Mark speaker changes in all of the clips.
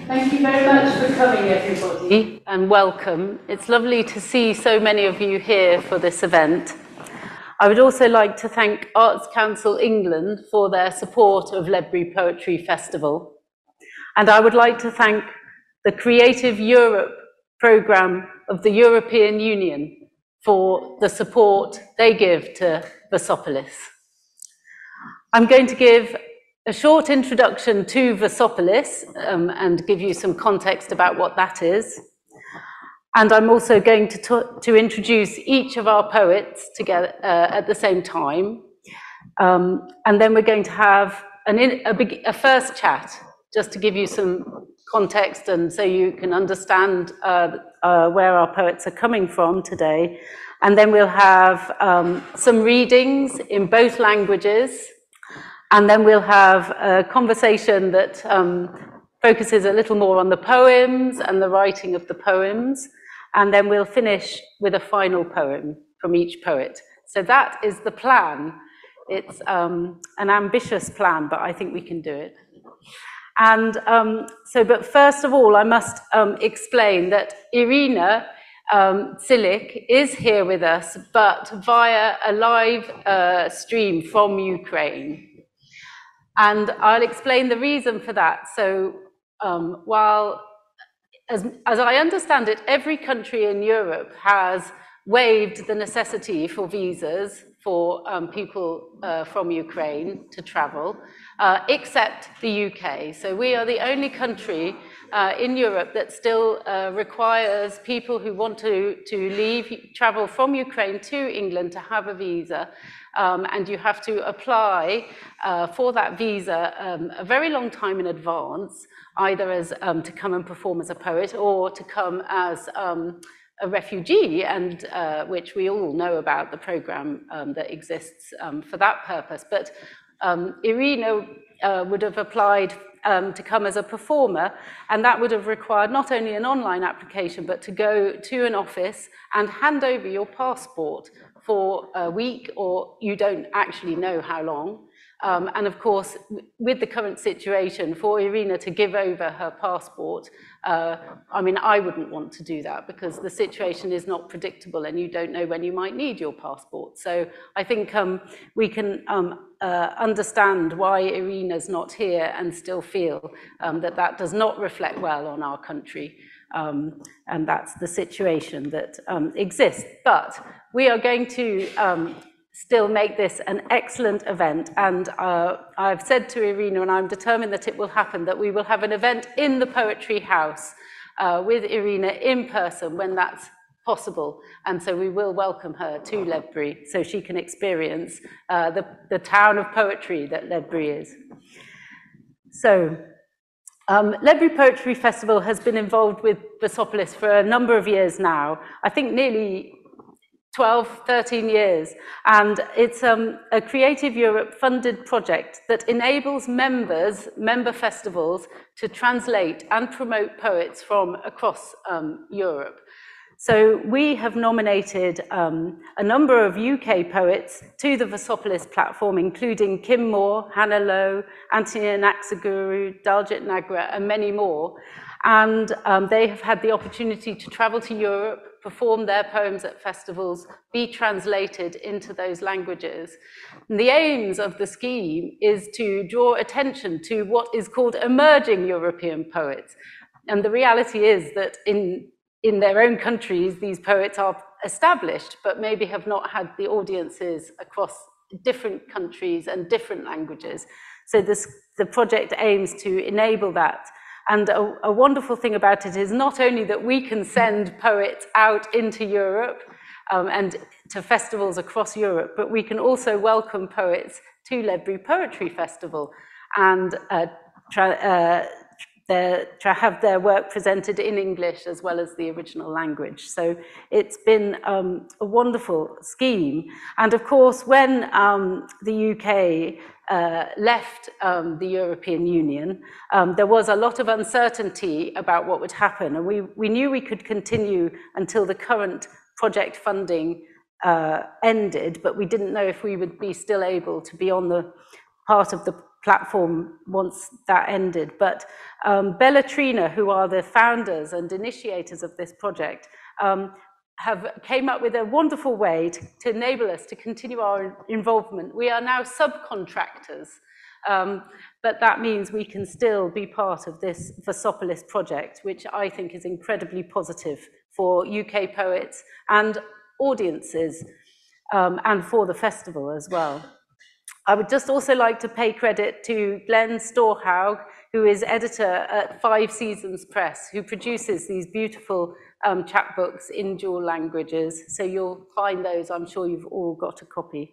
Speaker 1: Thank you very much for coming, everybody, and welcome. It's lovely to see so many of you here for this event. I would also like to thank Arts Council England for their support of Ledbury Poetry Festival. And I would like to thank the Creative Europe programme of the European Union for the support they give to Versopolis. I'm going to give a short introduction to Versopolis and give you some context about what that is. And I'm also going to introduce each of our poets together at the same time. And then we're going to have a first chat, just to give you some context and so you can understand where our poets are coming from today. And then we'll have some readings in both languages. And then we'll have a conversation that focuses a little more on the poems and the writing of the poems. And then we'll finish with a final poem from each poet. So that is the plan. It's an ambitious plan, but I think we can do it. And but first of all, I must explain that Irina Tsilik is here with us, but via a live stream from Ukraine. And I'll explain the reason for that. So while, as I understand it, every country in Europe has waived the necessity for visas for people from Ukraine to travel, except the UK. So we are the only country in Europe that still requires people who want to travel from Ukraine to England to have a visa. And you have to apply for that visa a very long time in advance, either as to come and perform as a poet or to come as a refugee, and which we all know about the program that exists for that purpose. But Irina would have applied to come as a performer, and that would have required not only an online application, but to go to an office and hand over your passport for a week, or you don't actually know how long. And of course, with the current situation, for Irina to give over her passport, I mean, I wouldn't want to do that because the situation is not predictable and you don't know when you might need your passport. So I think we can understand why Irina's not here and still feel that does not reflect well on our country. And that's the situation that exists. But we are going to still make this an excellent event. And I've said to Irina, and I'm determined that it will happen, that we will have an event in the Poetry House with Irina in person when that's possible. And so we will welcome her to Ledbury so she can experience the town of poetry that Ledbury is. So Ledbury Poetry Festival has been involved with Versopolis for a number of years now. I think nearly 12, 13 years, and it's a Creative Europe funded project that enables member festivals to translate and promote poets from across Europe. So we have nominated a number of UK poets to the Versopolis platform, including Kim Moore, Hannah Lowe, Anthony Anaxaguru, Daljit Nagra, and many more. And they have had the opportunity to travel to Europe, perform their poems at festivals, be translated into those languages. And the aims of the scheme is to draw attention to what is called emerging European poets. And the reality is that in their own countries, these poets are established, but maybe have not had the audiences across different countries and different languages. So the project aims to enable that. And a wonderful thing about it is not only that we can send poets out into Europe and to festivals across Europe, but we can also welcome poets to Ledbury Poetry Festival and to have their work presented in English as well as the original language. So it's been a wonderful scheme. And of course, when the UK left the European Union, there was a lot of uncertainty about what would happen. And we knew we could continue until the current project funding ended, but we didn't know if we would be still able to be on the part of the platform once that ended. But Bellatrina, who are the founders and initiators of this project, came up with a wonderful way to enable us to continue our involvement. We are now subcontractors, but that means we can still be part of this Versopolis project, which I think is incredibly positive for UK poets and audiences, and for the festival as well. I would just also like to pay credit to Glenn Storhaug, who is editor at 5 Seasons Press, who produces these beautiful chapbooks in dual languages. So you'll find those, I'm sure you've all got a copy.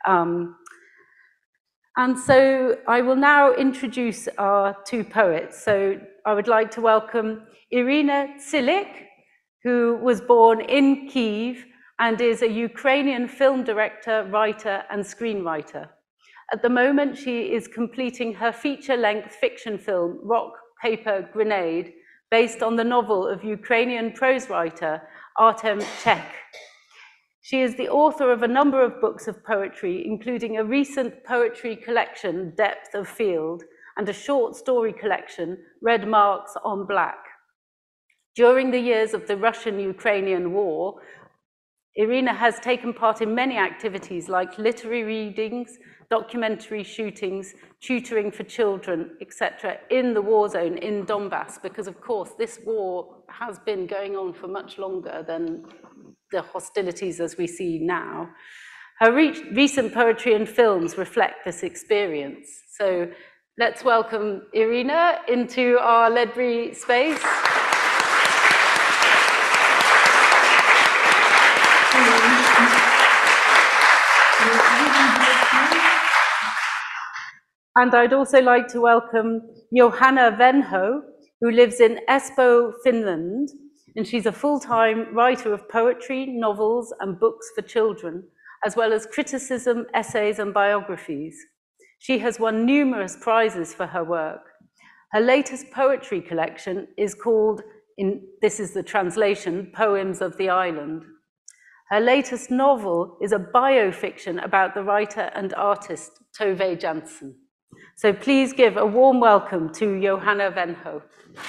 Speaker 1: And so I will now introduce our 2 poets. So I would like to welcome Irina Tsilik, who was born in Kyiv and is a Ukrainian film director, writer, and screenwriter. At the moment, she is completing her feature-length fiction film, Rock, Paper, Grenade, based on the novel of Ukrainian prose writer Artem Chekh. She is the author of a number of books of poetry, including a recent poetry collection, Depth of Field, and a short story collection, Red Marks on Black. During the years of the Russian-Ukrainian war, Irina has taken part in many activities like literary readings, documentary shootings, tutoring for children, etc., in the war zone in Donbass, because of course this war has been going on for much longer than the hostilities as we see now. Her recent poetry and films reflect this experience. So let's welcome Irina into our Ledbury space. And I'd also like to welcome Johanna Venho, who lives in Espoo, Finland, and she's a full-time writer of poetry, novels, and books for children, as well as criticism, essays, and biographies. She has won numerous prizes for her work. Her latest poetry collection is called, this is the translation, Poems of the Island. Her latest novel is a biofiction about the writer and artist Tove Jansson. So please give a warm welcome to Johanna Venho.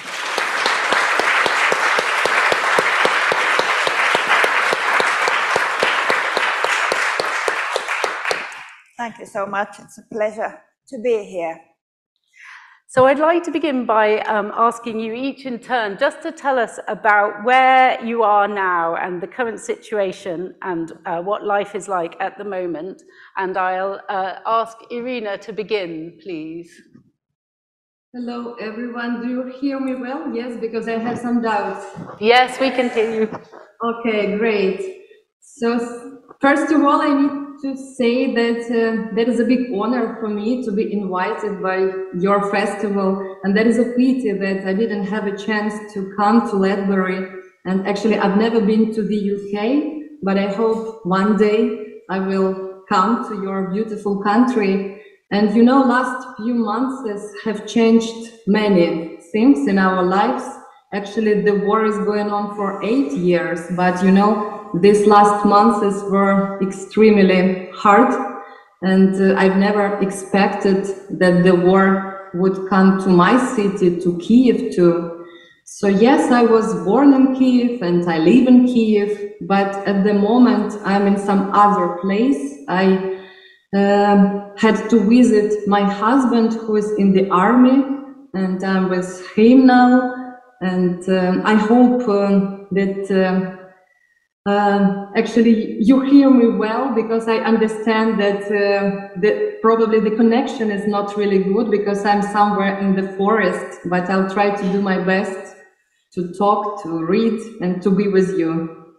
Speaker 2: Thank you so much. It's a pleasure to be here.
Speaker 1: So I'd like to begin by asking you each in turn just to tell us about where you are now and the current situation and what life is like at the moment. And I'll ask Irina to begin, please.
Speaker 3: Hello, everyone. Do you hear me well? Yes, because I have some doubts.
Speaker 1: Yes, we can hear you.
Speaker 3: Okay, great. So first of all, I need to say that that is a big honor for me to be invited by your festival, and that is a pity that I didn't have a chance to come to Ledbury. And actually, I've never been to the UK, but I hope one day I will come to your beautiful country. And you know, last few months have changed many things in our lives. Actually, the war is going on for 8 years, but you know, these last months were extremely hard, and I've never expected that the war would come to my city, to Kyiv too. So yes, I was born in Kyiv and I live in Kyiv, but at the moment I'm in some other place. I had to visit my husband who is in the army, and I'm with him now, and I hope that actually you hear me well, because I understand that probably the connection is not really good because I'm somewhere in the forest, but I'll try to do my best to talk, to read, and to be with you.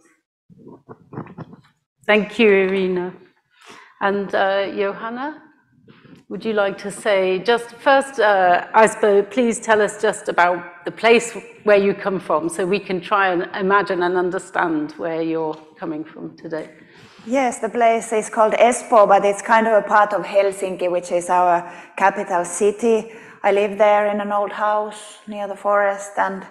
Speaker 1: Thank you, Irina. And Johanna, would you like to say just first, I suppose, please tell us just about the place where you come from so we can try and imagine and understand where you're coming from today.
Speaker 2: Yes, the place is called Espoo, but it's kind of a part of Helsinki, which is our capital city. I live there in an old house near the forest, and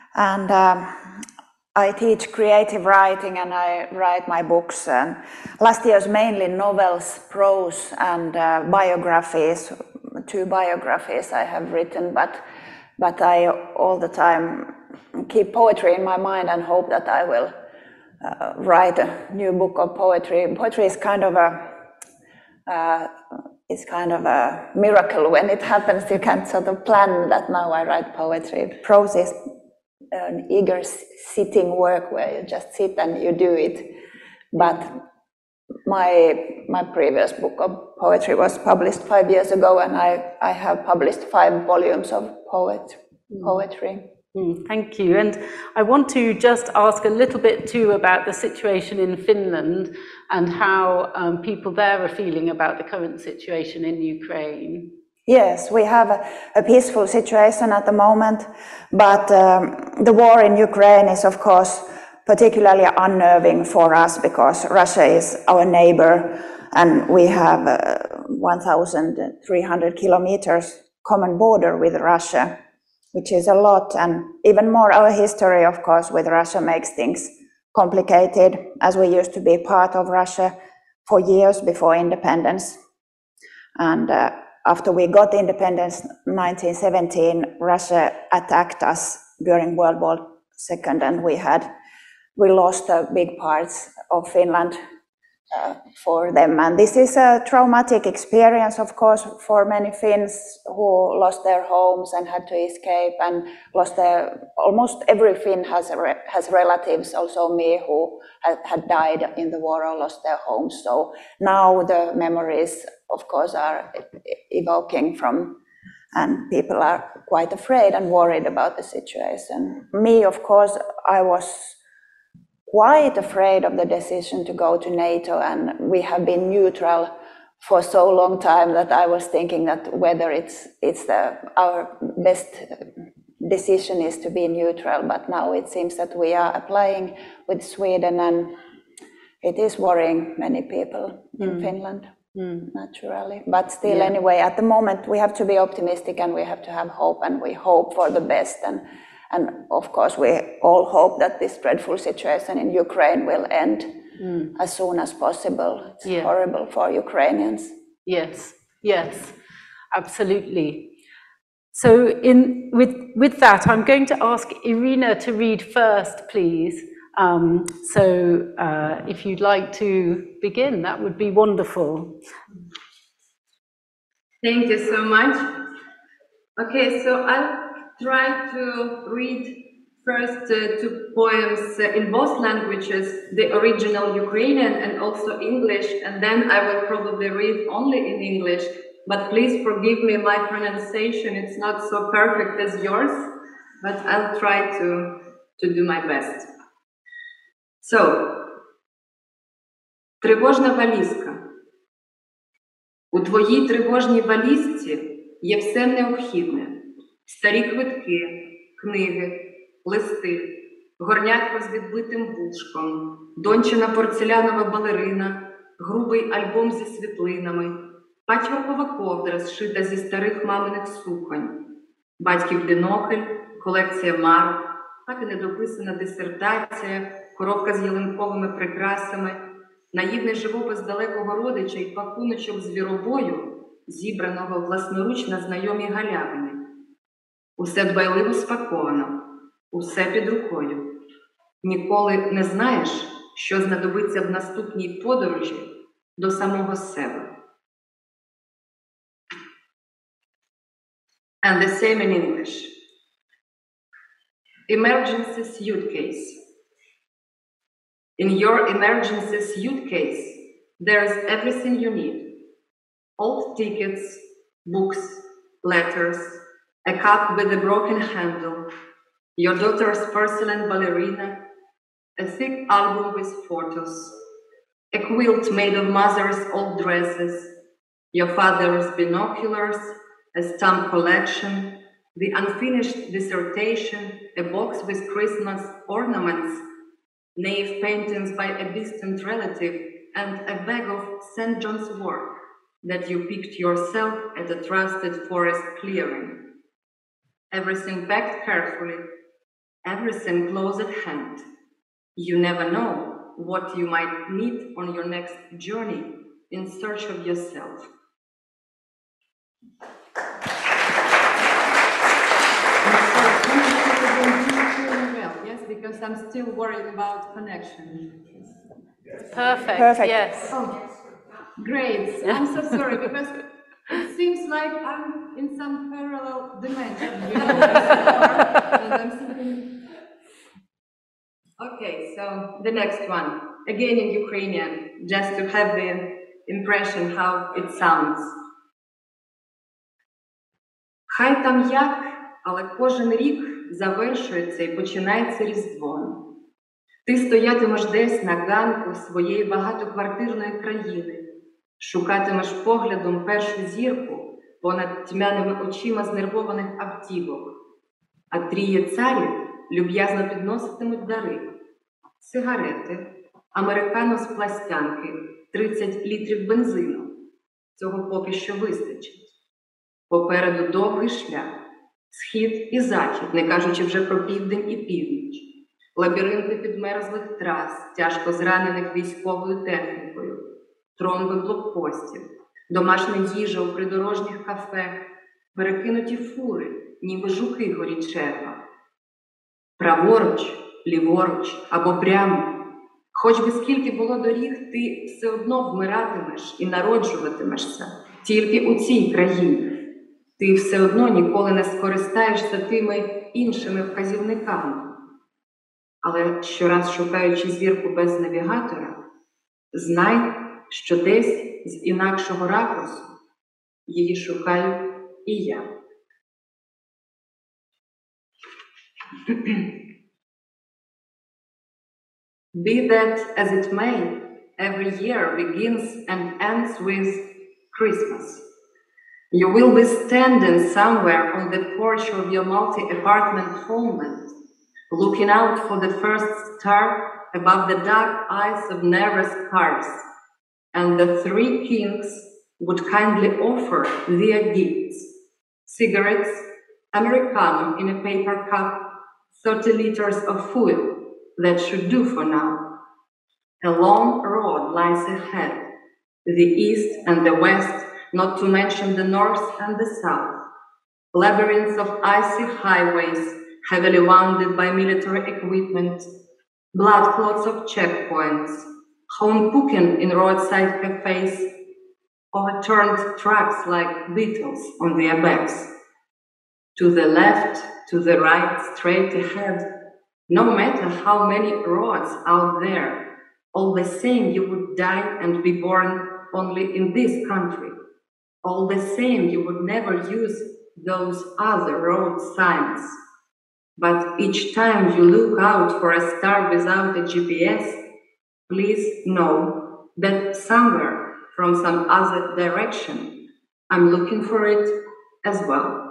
Speaker 2: I teach creative writing and I write my books. And last year's mainly novels, prose, and biographies. 2 biographies I have written, but I all the time keep poetry in my mind and hope that I will write a new book of poetry. Poetry is kind of a miracle when it happens. You can't sort of plan that now I write poetry. Prose is an eager sitting work where you just sit and you do it. But my previous book of poetry was published 5 years ago, and I have published 5 volumes of poetry.
Speaker 1: Thank you. And I want to just ask a little bit too about the situation in Finland and how people there are feeling about the current situation in Ukraine.
Speaker 2: Yes, we have a peaceful situation at the moment, but the war in Ukraine is, of course, particularly unnerving for us because Russia is our neighbor and we have 1,300 kilometers common border with Russia, which is a lot, and even more our history, of course, with Russia makes things complicated, as we used to be part of Russia for years before independence. And after we got independence in 1917, Russia attacked us during World War II, and we lost big parts of Finland for them. And this is a traumatic experience, of course, for many Finns who lost their homes and had to escape and lost almost every Finn has relatives, also me, who had died in the war or lost their homes. So now the memories, of course, are evoking from, and people are quite afraid and worried about the situation. Me, of course, I was quite afraid of the decision to go to NATO, and we have been neutral for so long time that I was thinking that whether our best decision is to be neutral, but now it seems that we are applying with Sweden, and it is worrying many people in Finland, naturally. But still, anyway, at the moment we have to be optimistic and we have to have hope, and we hope for the best. And of course, we all hope that this dreadful situation in Ukraine will end as soon as possible. It's horrible for Ukrainians.
Speaker 1: Yes, absolutely. So with that, I'm going to ask Irina to read first, please. If you'd like to begin, that would be wonderful.
Speaker 3: Thank you so much. Okay, so I'll try to read first 2 poems in both languages, the original Ukrainian and also English, and then I will probably read only in English, but please forgive me my pronunciation, it's not so perfect as yours, but I'll try to do my best. So, тривожна валізка. У твоїй тривожній валізці є все необхідне. Старі квитки, книги, листи, горнятко з відбитим вушком, дончина порцелянова балерина, грубий альбом зі світлинами, патчворкова ковдра, зшита зі старих маминих суконь, батьків бінокль, колекція марок, так і недописана дисертація, коробка з ялинковими прикрасами, наївний живопис далекого родича і пакуночок звіробою, зібраного власноруч на знайомій галявині. Усе дбайливо спаковано, усе під рукою. Ніколи не знаєш, що знадобиться в наступній подорожі до самого себе. And the same in English. Emergency suitcase. In your emergency suitcase, there's everything you need. Old tickets, books, letters, a cup with a broken handle, your daughter's porcelain ballerina, a thick album with photos, a quilt made of mother's old dresses, your father's binoculars, a stamp collection, the unfinished dissertation, a box with Christmas ornaments, naive paintings by a distant relative, and a bag of St. John's wort that you picked yourself at a trusted forest clearing. Everything packed carefully, everything close at hand. You never know what you might need on your next journey in search of yourself. because I'm still worried about connection.
Speaker 1: Perfect. Yes.
Speaker 3: Oh, great. I'm so sorry because it seems like I'm in some parallel dimension. And I'm thinking... Okay, so the next one, again in Ukrainian, just to have the impression how it sounds. Хай там як, але кожен рік завершується і починається Різдвом. Ти стоятимеш десь на ганку своєї багатоквартирної країни, шукатимеш поглядом першу зірку понад тьмяними очима знервованих автівок, а тріє царів люб'язно підноситимуть дари. Сигарети, американо з пластянки, 30 літрів бензину. Цього поки що вистачить. Попереду довгий шлях, схід і захід, не кажучи вже про південь і північ. Лабіринти підмерзлих трас, тяжко зранених військовою технікою, тромби блокпостів, домашня їжа у придорожніх кафе, перекинуті фури, ніби жуки горіть черва. Праворуч, ліворуч або прямо. Хоч би скільки було доріг, ти все одно вмиратимеш і народжуватимешся тільки у цій країні. Ти все одно ніколи не скористаєшся тими іншими вказівниками. Але щораз шукаючи зірку без навігатора, знай, що десь з інакшого ракурсу її шукаю і я. Be that as it may, every year begins and ends with Christmas. You will be standing somewhere on the porch of your multi-apartment homeland, looking out for the first star above the dark eyes of nervous cars, and the three kings would kindly offer their gifts: cigarettes, Americano in a paper cup, 30 liters of fuel. That should do for now. A long road lies ahead, the east and the west, not to mention the north and the south. Labyrinths of icy highways, heavily wounded by military equipment, blood clots of checkpoints, home cooking in roadside cafes, overturned trucks like beetles on their backs. To the left, to the right, straight ahead. No matter how many roads out there, all the same you would die and be born only in this country. All the same you would never use those other road signs. But each time you look out for a star without a GPS, please know that somewhere from some other direction, I'm looking for it as well.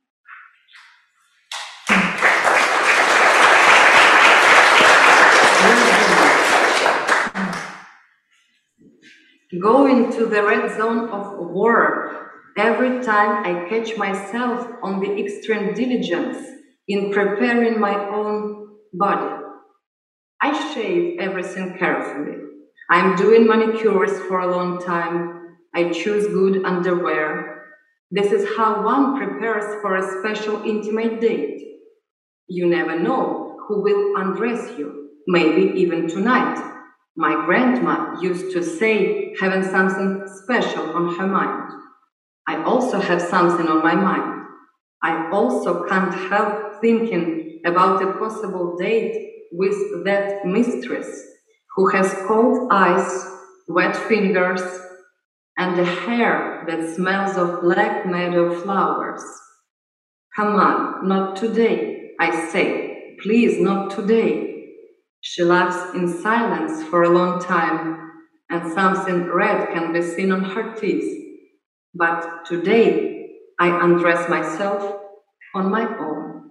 Speaker 3: Going to the red zone of war every time I catch myself on the extreme diligence in preparing my own body. I shave everything carefully. I'm doing manicures for a long time. I choose good underwear. This is how one prepares for a special intimate date. You never know who will undress you, maybe even tonight. My grandma used to say having something special on her mind. I also have something on my mind. I also can't help thinking about a possible date with that mistress who has cold eyes, wet fingers, and a hair that smells of black meadow flowers. Come on, not today, I say. Please, not today. She laughs in silence for a long time, and something red can be seen on her teeth. But today, I undress myself on my own.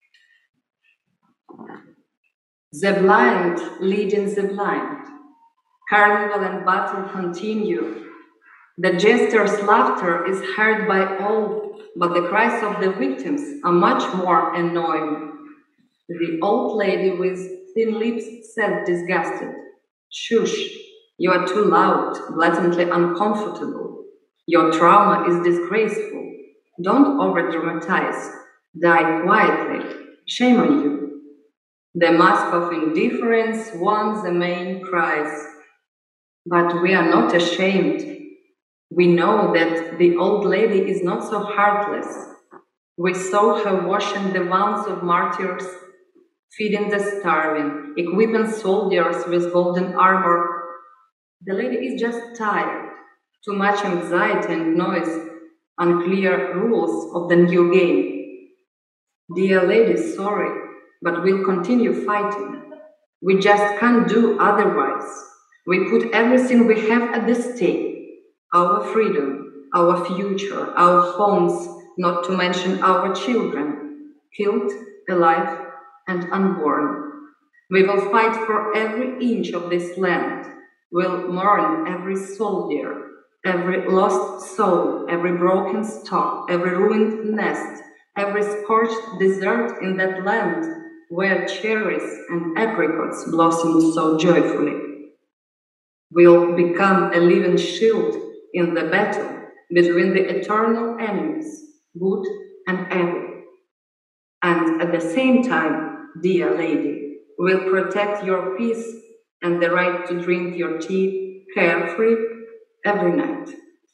Speaker 3: The blind leading the blind. Carnival and battle continue. The jester's laughter is heard by all, but the cries of the victims are much more annoying. The old lady with thin lips said disgusted, "Shush, you are too loud, blatantly uncomfortable. Your trauma is disgraceful. Don't over-dramatize. Die quietly. Shame on you." The mask of indifference won the main prize. But we are not ashamed. We know that the old lady is not so heartless. We saw her washing the wounds of martyrs, feeding the starving, equipping soldiers with golden armor. The lady is just tired. Too much anxiety and noise, unclear rules of the new game. Dear lady, sorry, but we'll continue fighting. We just can't do otherwise. We put everything we have at the stake. Our freedom, our future, our homes, not to mention our children, killed, alive, and unborn. We will fight for every inch of this land. We'll mourn every soldier, every lost soul, every broken stalk, every ruined nest, every scorched desert in that land where cherries and apricots blossom so joyfully. We'll become a living shield in the battle between the eternal enemies, good and evil. And at the same time, dear lady, we'll protect your peace and the right to drink your tea carefree every night.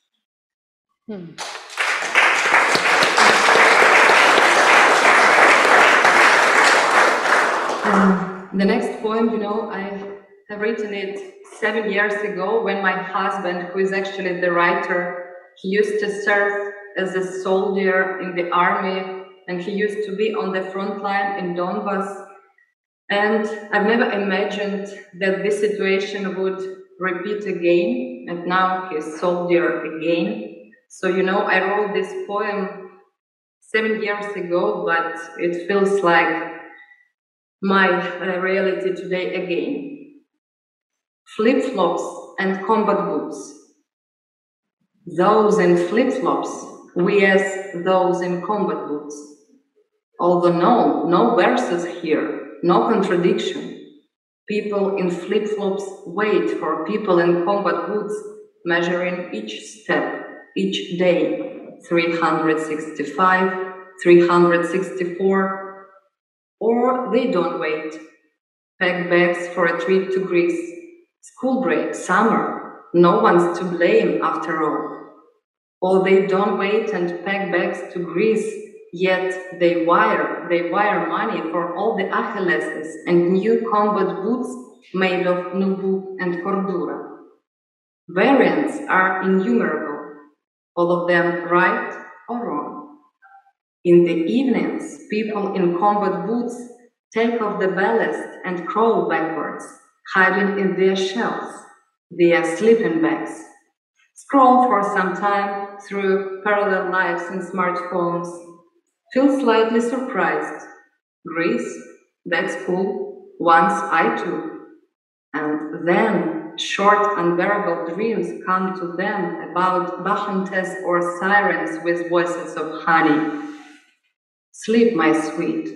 Speaker 3: The next poem, I have written it 7 years ago when my husband, who is actually the writer, he used to serve as a soldier in the army, and he used to be on the front line in Donbass. And I've never imagined that this situation would repeat again, and now he's a soldier again. So, I wrote this poem 7 years ago, but it feels like my reality today again. Flip-flops and combat boots. Those in flip-flops, we as those in combat boots. Although no verses here, no contradiction. People in flip-flops wait for people in combat boots, measuring each step, each day, 365, 364, or they don't wait. Pack bags for a trip to Greece. School break, summer, no one's to blame after all. Or they don't wait and pack bags to Greece, yet they wire money for all the Achilleses and new combat boots made of nubu and cordura. Variants are innumerable, all of them right or wrong. In the evenings, people in combat boots take off the ballast and crawl backwards, hiding in their shells, their sleeping bags. Scroll for some time through parallel lives and smartphones. Feel slightly surprised. Greece, that's cool. Once I too. And then short unbearable dreams come to them about bacchantes or sirens with voices of honey. Sleep, my sweet.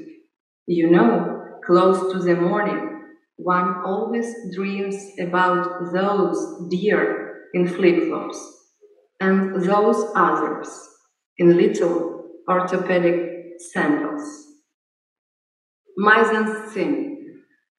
Speaker 3: Close to the morning, one always dreams about those deer in flip-flops and those others in little orthopedic sandals. Mise-en-scène.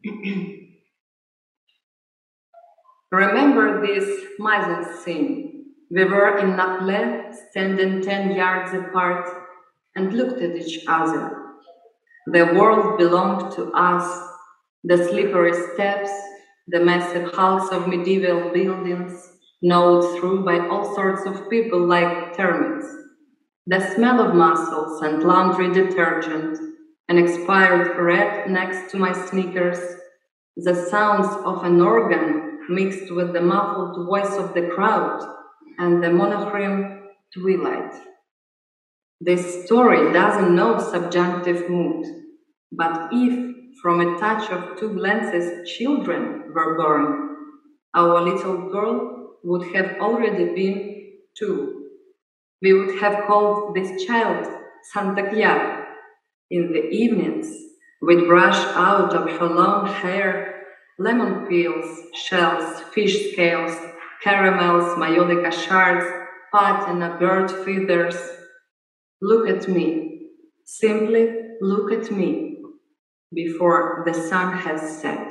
Speaker 3: Remember this mise-en-scène. We were in Nakle, standing 10 yards apart, and looked at each other. The world belonged to us, the slippery steps, the massive hulks of medieval buildings, gnawed through by all sorts of people like termites, the smell of mussels and laundry detergent, an expired rat next to my sneakers, the sounds of an organ mixed with the muffled voice of the crowd, and the monochrome twilight. This story doesn't know subjunctive mood, but if from a touch of two glances children were born, our little girl would have already been 2. We would have called this child Santa Clara. In the evenings, we'd brush out of her long hair lemon peels, shells, fish scales, caramels, maiolica shards, patina, bird feathers. Look at me. Simply look at me. before the sun has set.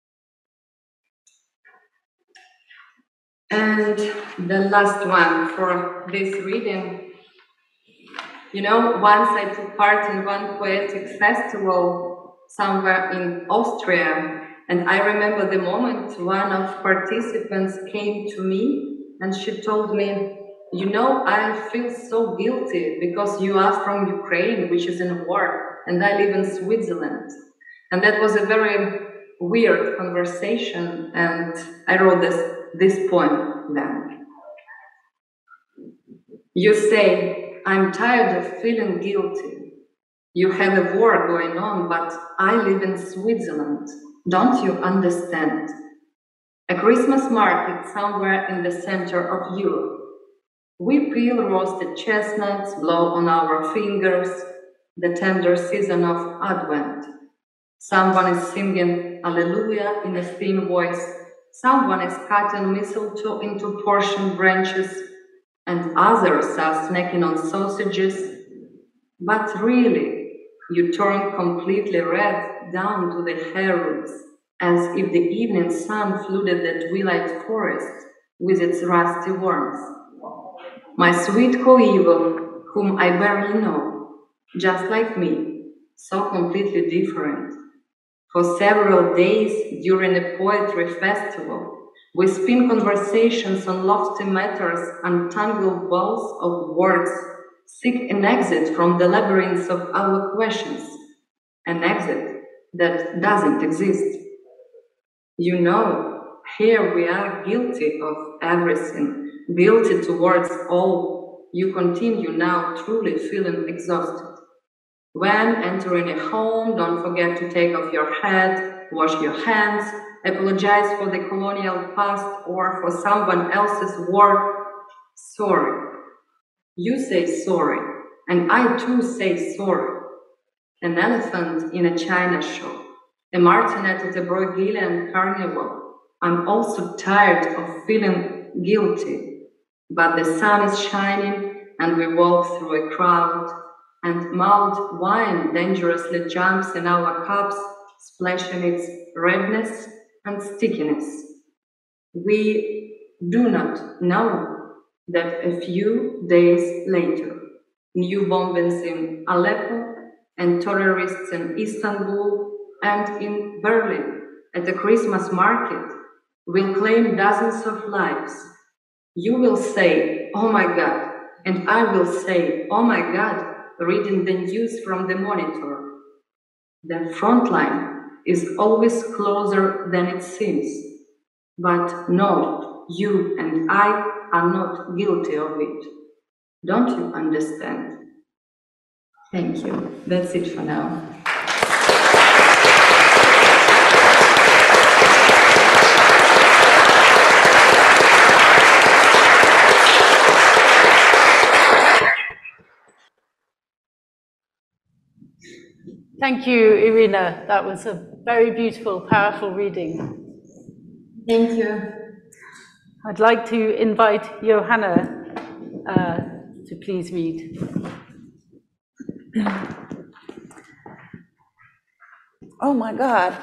Speaker 3: And the last one for this reading. You know, once I took part in one poetic festival somewhere in Austria, and I remember the moment one of participants came to me and she told me, you know, I feel so guilty because you are from Ukraine, which is in war, and I live in Switzerland. And that was a very weird conversation, and I wrote this poem then. You say, I'm tired of feeling guilty. You have a war going on, but I live in Switzerland. Don't you understand? A Christmas market somewhere in the center of Europe. We peel roasted chestnuts, blow on our fingers, the tender season of Advent. Someone is singing Alleluia in a thin voice. Someone is cutting mistletoe into portion branches, and others are snacking on sausages. But really, you turn completely red down to the hair roots, as if the evening sun flooded the twilight forest with its rusty warmth. My sweet coeval, whom I barely know, just like me, so completely different. For several days during a poetry festival, we spin conversations on lofty matters and tangled balls of words, seek an exit from the labyrinths of our questions, an exit that doesn't exist. You know, here we are guilty of everything, guilty towards all. You continue now truly feeling exhausted. When entering a home, don't forget to take off your hat, wash your hands, apologize for the colonial past or for someone else's war. Sorry. You say sorry, and I too say sorry. An elephant in a china shop, a martinet at a Bruegelian carnival. I'm also tired of feeling guilty, but the sun is shining and we walk through a crowd, and mulled wine dangerously jumps in our cups, splashing its redness and stickiness. We do not know that a few days later, new bombings in Aleppo and terrorists in Istanbul and in Berlin at the Christmas market will claim dozens of lives. You will say, oh my God, and I will say, oh my God, reading the news from the monitor. The front line is always closer than it seems. But no, you and I are not guilty of it. Don't you understand? Thank you. That's it for now.
Speaker 1: Thank you, Irina. That was a very beautiful, powerful reading.
Speaker 3: Thank you.
Speaker 1: I'd like to invite Johanna to please read.
Speaker 2: Oh my God,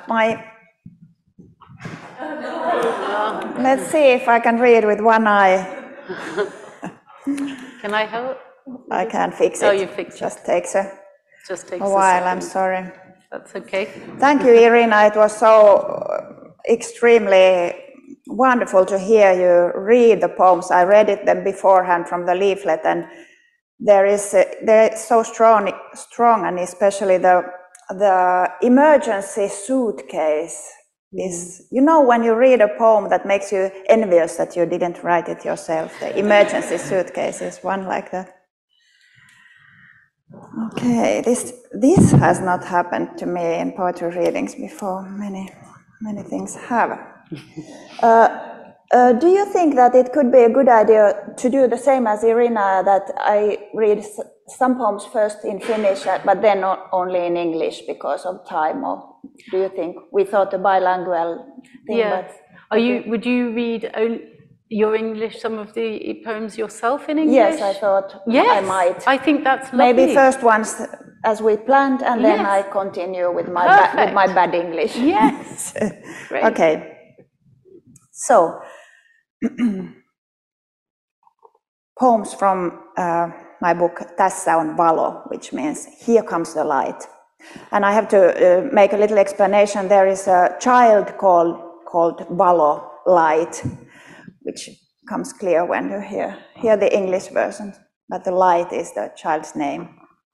Speaker 2: let's see if I can read with one eye.
Speaker 1: Can I help?
Speaker 2: I can't fix it.
Speaker 1: Oh, you fixed it.
Speaker 2: Just takes a
Speaker 1: a
Speaker 2: while, I'm sorry.
Speaker 1: That's okay.
Speaker 2: Thank you, Irina. It was so extremely wonderful to hear you read the poems. I read them beforehand from the leaflet, and they're so strong, and especially the emergency suitcase is, you know, when you read a poem that makes you envious that you didn't write it yourself. The emergency suitcase is one like that. Okay, this has not happened to me in poetry readings before. Many things have. Do you think that it could be a good idea to do the same as Irina, that I read some poems first in Finnish, but then not only in English because of time? Or do you think we thought a bilingual thing?
Speaker 1: Yeah. Would you read your English, some of the poems yourself in English?
Speaker 2: Yes, I thought I might.
Speaker 1: I think that's lovely.
Speaker 2: Maybe first ones as we planned, and then
Speaker 1: Yes.
Speaker 2: I continue with my
Speaker 1: Perfect.
Speaker 2: bad English.
Speaker 1: Yes. Great.
Speaker 2: Okay. So, poems from my book Tässä on valo, which means here comes the light. And I have to make a little explanation. There is a child called Valo, light, which comes clear when you hear the English version, but the light is the child's name.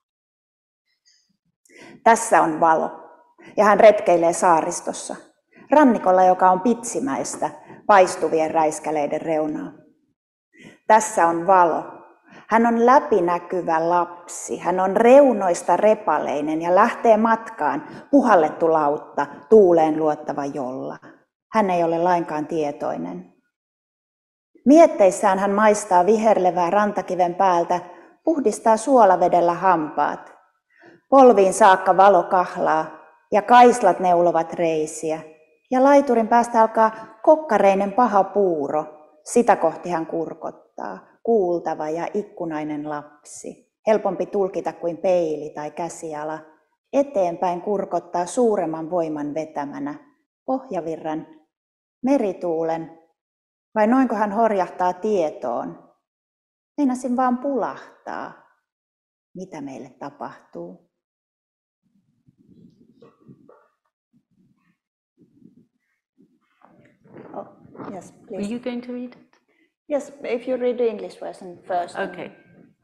Speaker 2: Tässä on valo, ja hän retkeilee saaristossa, rannikolla, joka on pitsimäistä, paistuvien räiskäleiden reunaa. Tässä on valo. Hän on läpinäkyvä lapsi, hän on reunoista repaleinen ja lähtee matkaan, puhallettu lautta, tuuleen luottava jolla. Hän ei ole lainkaan tietoinen. Mietteissään hän maistaa viherlevää rantakiven päältä, puhdistaa suolavedellä hampaat. Polviin saakka valo kahlaa ja kaislat neulovat reisiä. Ja laiturin päästä alkaa kokkareinen paha puuro, sitä kohti hän kurkottaa. Kuultava ja ikkunainen lapsi, helpompi tulkita kuin peili tai käsiala, eteenpäin kurkottaa suuremman voiman vetämänä, pohjavirran, merituulen, vai noinko hän horjahtaa tietoon? Meinasin vaan pulahtaa, mitä meille tapahtuu. Oh, yes, please.
Speaker 1: Are you going to read it?
Speaker 2: Yes, if you read the English version first.
Speaker 1: Okay.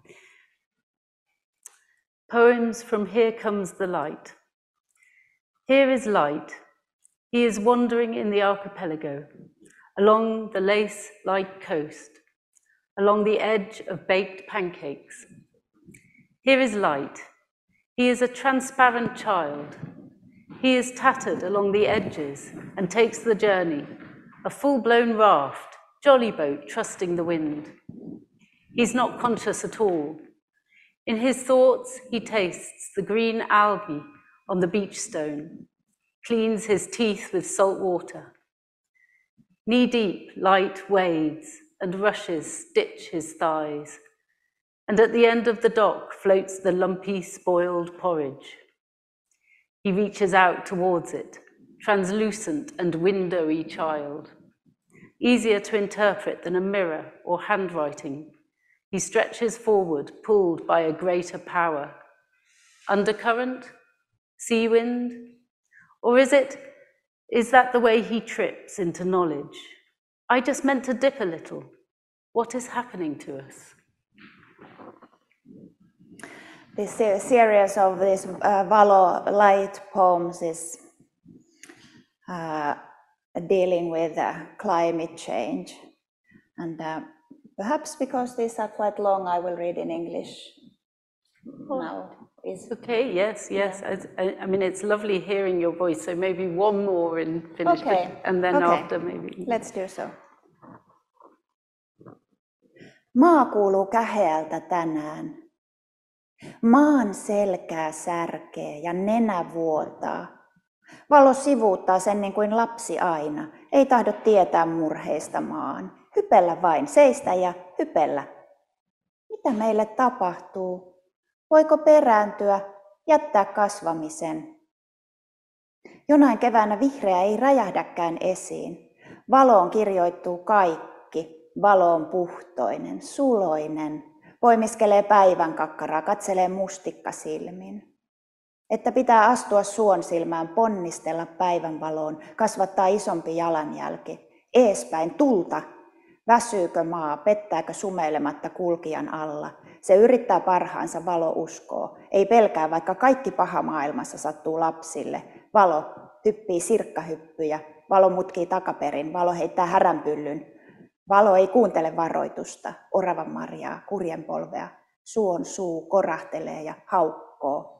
Speaker 1: Poems from Here Comes the Light. Here is light. He is wandering in the archipelago, along the lace-like coast, along the edge of baked pancakes. Here is light. He is a transparent child. He is tattered along the edges and takes the journey, a full-blown raft, jolly boat trusting the wind. He's not conscious at all. In his thoughts, he tastes the green algae on the beach stone, cleans his teeth with salt water. Knee-deep, light wades and rushes stitch his thighs, and at the end of the dock floats the lumpy, spoiled porridge. He reaches out towards it, translucent and windowy child. Easier to interpret than a mirror or handwriting, he stretches forward, pulled by a greater power. Undercurrent? Sea wind? Or is that the way he trips into knowledge? I just meant to dip a little. What is happening to us?
Speaker 2: This series of these Valo light poems is dealing with climate change, and perhaps because these are quite long, I will read in English now.
Speaker 1: Okay, yes. I mean, it's lovely hearing your voice, so maybe one more in Finnish,
Speaker 2: Okay.
Speaker 1: and then
Speaker 2: Okay.
Speaker 1: after maybe.
Speaker 2: Let's do so. Maa kuuluu käheältä tänään. Maan selkää särkee ja nenä vuotaa. Valo sivuuttaa sen niin kuin lapsi aina. Ei tahdo tietää murheista maan. Hypellä vain, seistä ja hypellä. Mitä meille tapahtuu? Voiko perääntyä, jättää kasvamisen? Jonain keväänä vihreä ei räjähdäkään esiin. Valoon kirjoittuu kaikki. Valo on puhtoinen, suloinen. Poimiskelee päivän kakkaraa, katselee mustikka silmin. Että pitää astua suon silmään, ponnistella päivänvaloon, kasvattaa isompi jalanjälki. Eespäin tulta. Väsyykö maa, pettääkö sumeilematta kulkijan alla? Se yrittää parhaansa, valo uskoo. Ei pelkää, vaikka kaikki paha maailmassa sattuu lapsille. Valo hyppii sirkkahyppyjä, valo mutkii takaperin, valo heittää häränpyllyn. Valo ei kuuntele varoitusta, oravan marjaa, kurjenpolvea. Suon suu korahtelee ja haukkoo.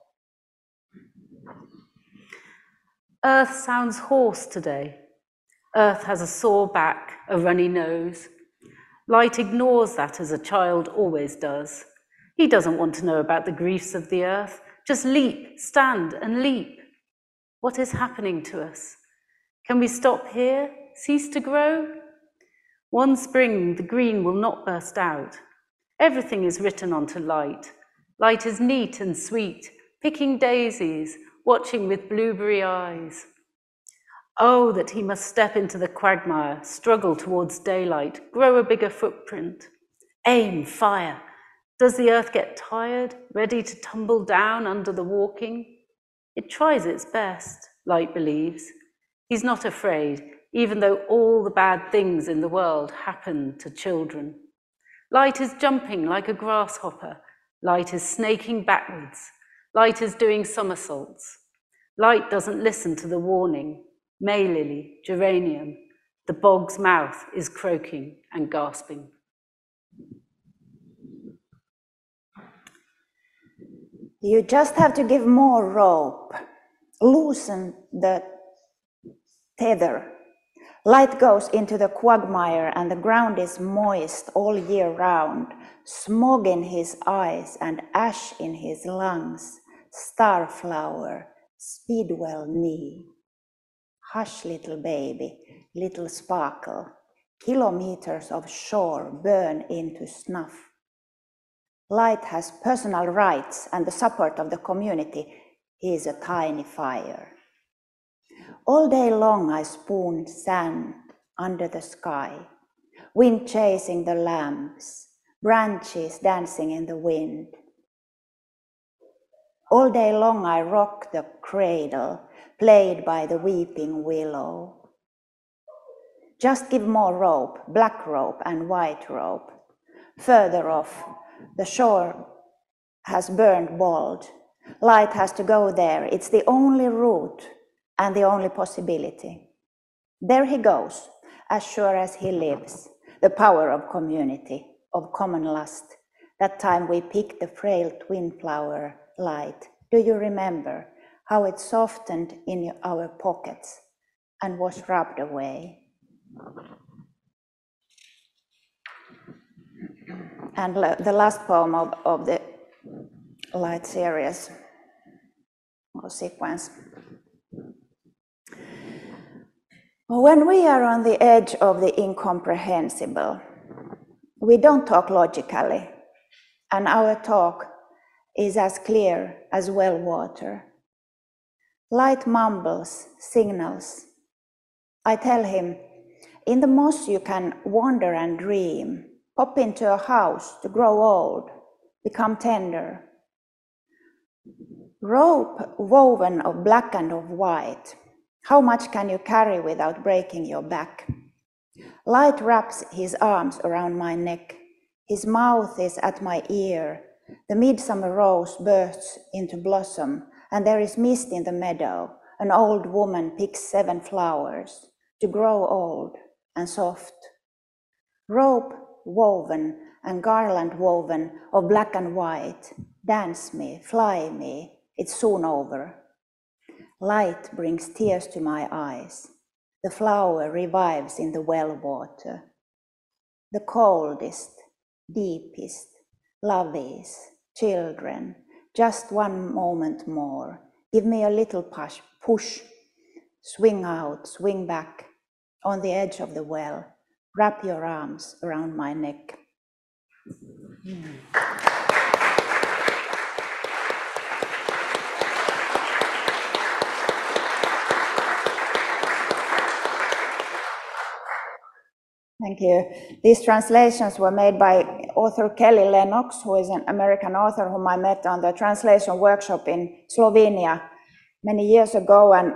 Speaker 1: Earth sounds hoarse today. Earth has a sore back, a runny nose. Light ignores that as a child always does. He doesn't want to know about the griefs of the earth. Just leap, stand and leap. What is happening to us? Can we stop here, cease to grow? One spring, the green will not burst out. Everything is written onto light. Light is neat and sweet, picking daisies, watching with blueberry eyes. Oh, that he must step into the quagmire, struggle towards daylight, grow a bigger footprint. Aim, fire. Does the earth get tired, ready to tumble down under the walking? It tries its best, Light believes. He's not afraid, even though all the bad things in the world happen to children. Light is jumping like a grasshopper. Light is snaking backwards. Light is doing somersaults. Light doesn't listen to the warning. May lily, geranium, the bog's mouth is croaking and gasping.
Speaker 2: You just have to give more rope. Loosen the tether. Light goes into the quagmire and the ground is moist all year round. Smog in his eyes and ash in his lungs. Starflower, speedwell knee. Hush, little baby, little sparkle. Kilometers of shore burn into snuff. Light has personal rights and the support of the community. He is a tiny fire. All day long I spoon sand under the sky, wind chasing the lamps, branches dancing in the wind. All day long I rock the cradle, played by the weeping willow. Just give more rope, black rope and white rope. Further off, the shore has burned bald. Light has to go there. It's the only route and the only possibility. There he goes, as sure as he lives. The power of community, of common lust. That time we picked the frail twin flower, Light. Do you remember how it softened in our pockets and was rubbed away? And the last poem of the Light series or sequence. When we are on the edge of the incomprehensible, we don't talk logically, and our talk is as clear as well water. Light mumbles, signals. I tell him, in the moss you can wander and dream, pop into a house to grow old, become tender. Rope woven of black and of white, how much can you carry without breaking your back? Light wraps his arms around my neck, his mouth is at my ear, the midsummer rose bursts into blossom, and there is mist in the meadow. An old woman picks 7 flowers to grow old and soft. Rope woven and garland woven of black and white, dance me, fly me, it's soon over. Light brings tears to my eyes. The flower revives in the well water. The coldest, deepest, love is, children, just one moment more. Give me a little push, swing out, swing back, on the edge of the well. Wrap your arms around my neck. Thank you. These translations were made by author Kelly Lennox, who is an American author whom I met on the translation workshop in Slovenia many years ago. And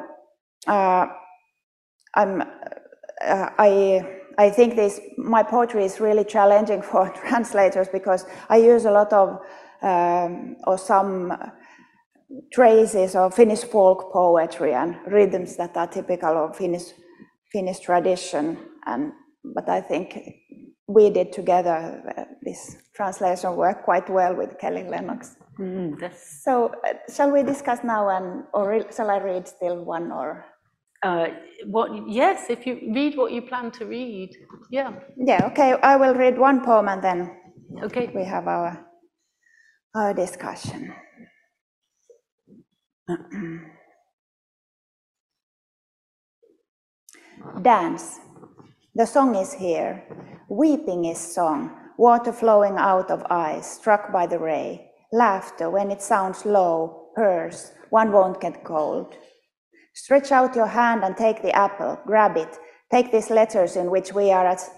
Speaker 2: I think my poetry is really challenging for translators because I use a lot of or some traces of Finnish folk poetry and rhythms that are typical of Finnish tradition. But I think we did together this translation work quite well with Kelly Lennox. So shall we discuss now, or shall I read still one or?
Speaker 1: Yes, if you read what you plan to read, yeah.
Speaker 2: Yeah, okay, I will read one poem and then
Speaker 1: okay.
Speaker 2: We have our discussion. Dance. The song is here. Weeping is song, water flowing out of eyes, struck by the ray. Laughter when it sounds low, purse, one won't get cold. Stretch out your hand and take the apple, grab it. Take these letters in which we are as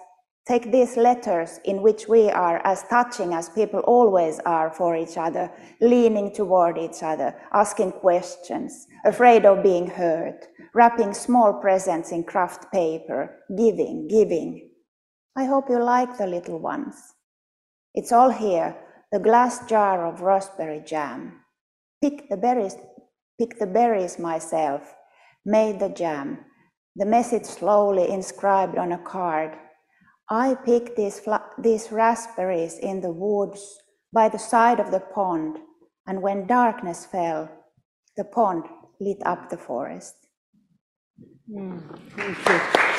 Speaker 2: touching as people always are for each other, leaning toward each other, asking questions, afraid of being hurt, wrapping small presents in craft paper, giving. I hope you like the little ones. It's all here, the glass jar of raspberry jam. Pick the berries myself, made the jam, the message slowly inscribed on a card. I picked these raspberries in the woods by the side of the pond, and when darkness fell, the pond lit up the forest.
Speaker 1: Thank you.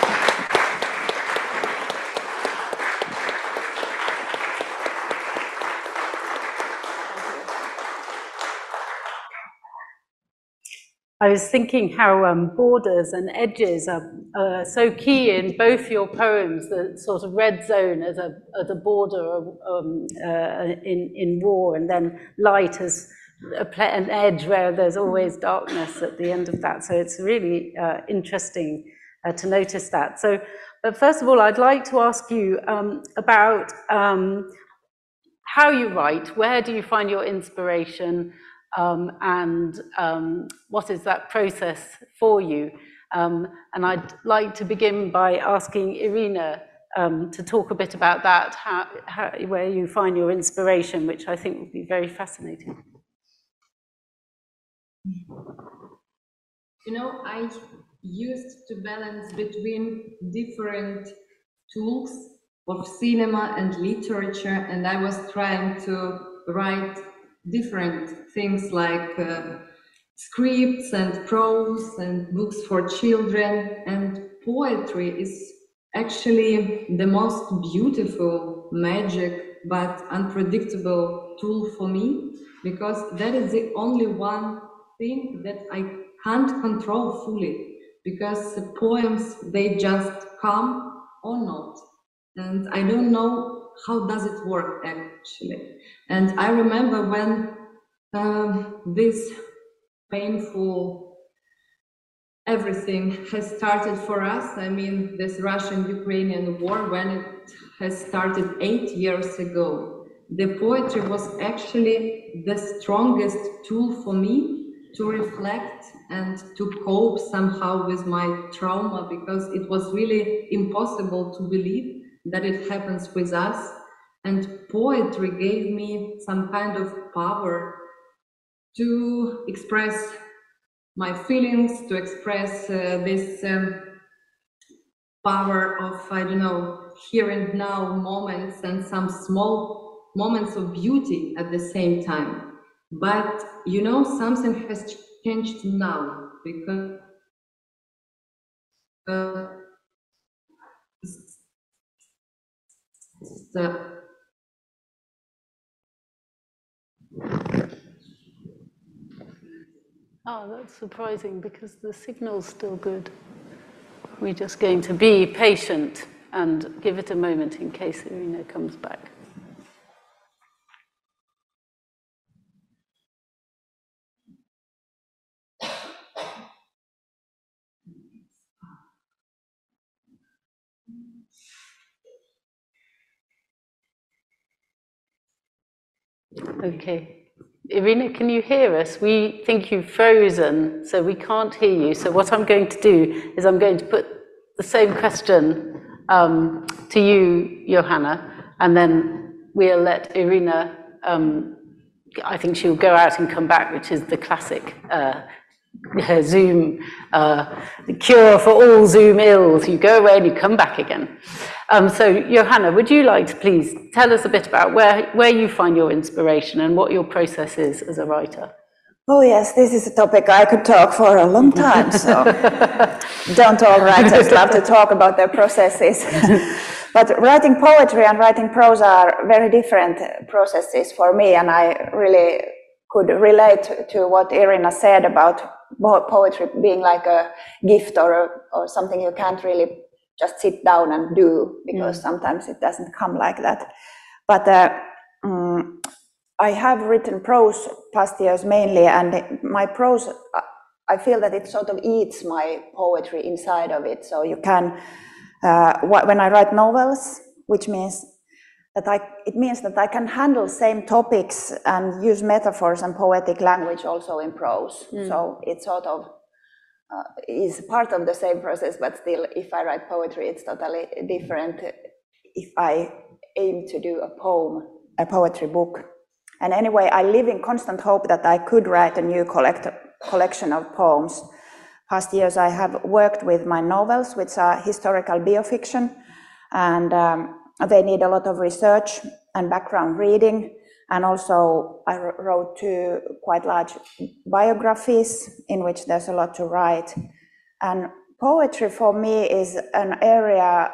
Speaker 1: I was thinking how borders and edges are so key in both your poems, the sort of red zone as a border in war, and then light as an edge where there's always darkness at the end of that. So it's really interesting to notice that. So, but first of all, I'd like to ask you about how you write. Where do you find your inspiration? And what is that process for you? And I'd like to begin by asking Irina to talk a bit about that, where you find your inspiration, which I think would be very fascinating.
Speaker 3: You know, I used to balance between different tools of cinema and literature, and I was trying to write different things like scripts and prose and books for children, and poetry is actually the most beautiful, magic but unpredictable tool for me, because that is the only one thing that I can't control fully, because the poems, they just come or not, and I don't know how does it work actually. And I remember when this painful everything has started for us, I mean this Russian-Ukrainian war, when it has started 8 years ago, the poetry was actually the strongest tool for me to reflect and to cope somehow with my trauma, because it was really impossible to believe that it happens with us. And poetry gave me some kind of power to express my feelings, to express this power of, I don't know, here and now moments and some small moments of beauty at the same time. But, you know, something has changed now, because
Speaker 1: Oh, that's surprising because the signal's still good. We're just going to be patient and give it a moment in case Irina comes back. Okay. Irina, can you hear us? We think you've frozen, so we can't hear you. So what I'm going to do is I'm going to put the same question to you, Johanna, and then we'll let Irina, I think she'll go out and come back, which is the classic Zoom, the cure for all Zoom ills. You go away and you come back again. So, Johanna, would you like to please tell us a bit about where you find your inspiration and what your process is as a writer?
Speaker 2: Oh yes, this is a topic I could talk for a long time, so don't all writers love to talk about their processes. But writing poetry and writing prose are very different processes for me, and I really could relate to what Irina said about poetry being like a gift or something you can't really just sit down and do, because sometimes it doesn't come like that. But I have written prose past years mainly, and my prose, I feel that it sort of eats my poetry inside of it. So you can, when I write novels, which means that it means that I can handle same topics and use metaphors and poetic language also in prose. So it sort of is part of the same process, but still, if I write poetry, it's totally different if I aim to do a poetry book. And anyway, I live in constant hope that I could write a new collection of poems. Past years, I have worked with my novels, which are historical biofiction, and they need a lot of research and background reading. And also, I wrote 2 quite large biographies in which there's a lot to write. And poetry for me is an area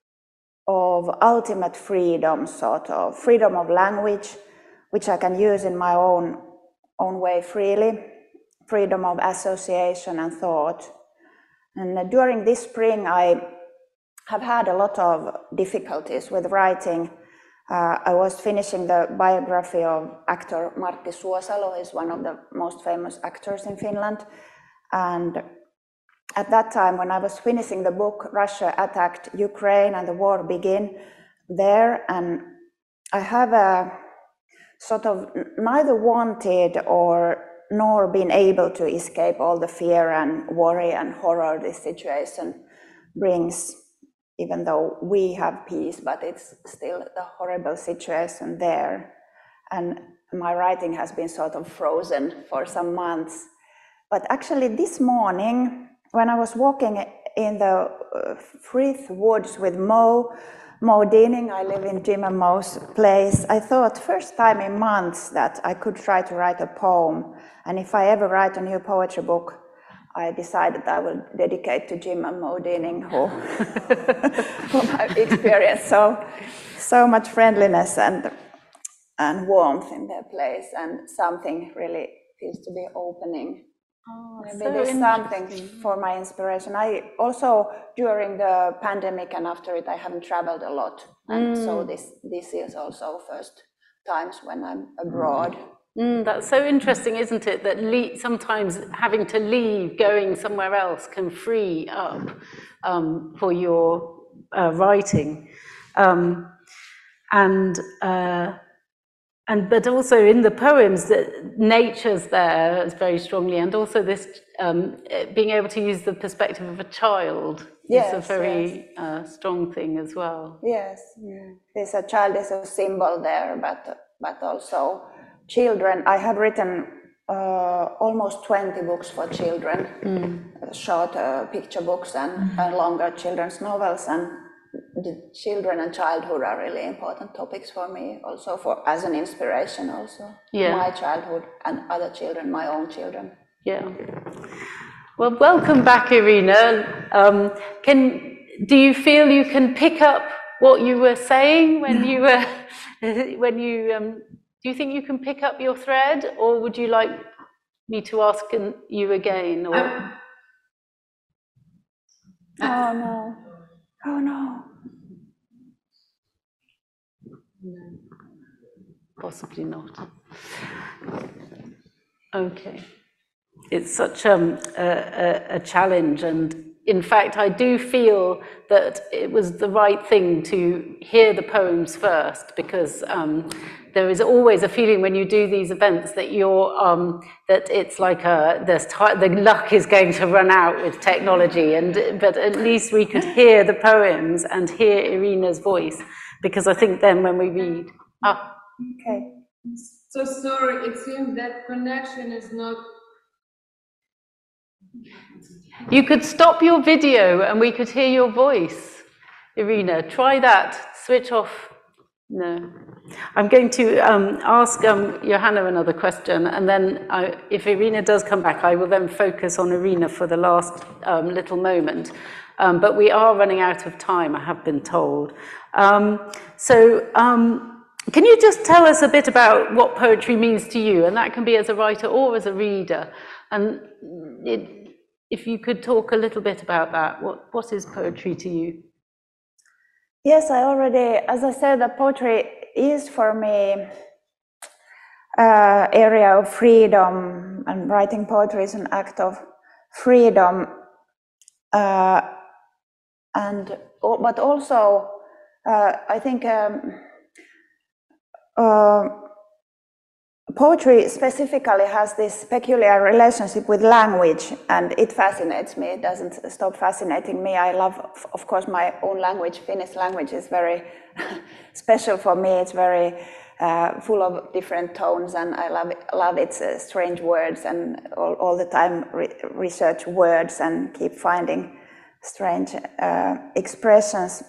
Speaker 2: of ultimate freedom, sort of freedom of language, which I can use in my own way freely, freedom of association and thought. And during this spring, I have had a lot of difficulties with writing. I was finishing the biography of actor Martti Suosalo. He's one of the most famous actors in Finland. And at that time, when I was finishing the book, Russia attacked Ukraine and the war began there. And I have a sort of neither wanted nor been able to escape all the fear and worry and horror this situation brings, even though we have peace, but it's still a horrible situation there. And my writing has been sort of frozen for some months. But actually this morning, when I was walking in the Frith Woods with Mo Deening, I live in Jim and Mo's place, I thought first time in months that I could try to write a poem. And if I ever write a new poetry book, I decided I will dedicate to Jim and Mo Deening, who I've experienced so much friendliness and warmth in their place, and something really feels to be opening. Maybe
Speaker 1: so
Speaker 2: there's something for my inspiration. I also, during the pandemic and after it, I haven't traveled a lot, and so this is also first times when I'm abroad.
Speaker 1: That's so interesting, isn't it? That sometimes having to leave, going somewhere else, can free up for your writing, but also in the poems, that nature's there very strongly, and also this being able to use the perspective of a child is a very strong thing as well.
Speaker 2: Yes, there's a child is a symbol there, but also children. I have written almost 20 books for children, short picture books and longer children's novels, and the children and childhood are really important topics for me, also as an inspiration also. My childhood and other children, my own children.
Speaker 1: Yeah. Well, welcome back, Irina. Do you feel you can pick up what you were saying when you were, do you think you can pick up your thread, or would you like me to ask you again? Or?
Speaker 2: Oh no. Oh no.
Speaker 1: No, possibly not. Okay. It's such a challenge, and in fact, I do feel that it was the right thing to hear the poems first, because there is always a feeling when you do these events that that it's like the luck is going to run out with technology, but at least we could hear the poems and hear Irina's voice, because I think then when we read,
Speaker 2: okay.
Speaker 3: So sorry, it seems that connection is not.
Speaker 1: You could stop your video and we could hear your voice. Irina, try that. Switch off. No. I'm going to ask Johanna another question, and then if Irina does come back, I will then focus on Irina for the last little moment. But we are running out of time, I have been told. Can you just tell us a bit about what poetry means to you? And that can be as a writer or as a reader. And if you could talk a little bit about that, what is poetry to you?
Speaker 2: Yes, I already, as I said, that poetry is for me area of freedom, and writing poetry is an act of freedom, but also I think poetry specifically has this peculiar relationship with language, and it fascinates me. It doesn't stop fascinating me. I love, of course, my own language. Finnish language is very special for me. It's very full of different tones, and I love its strange words, and all the time research words and keep finding strange expressions.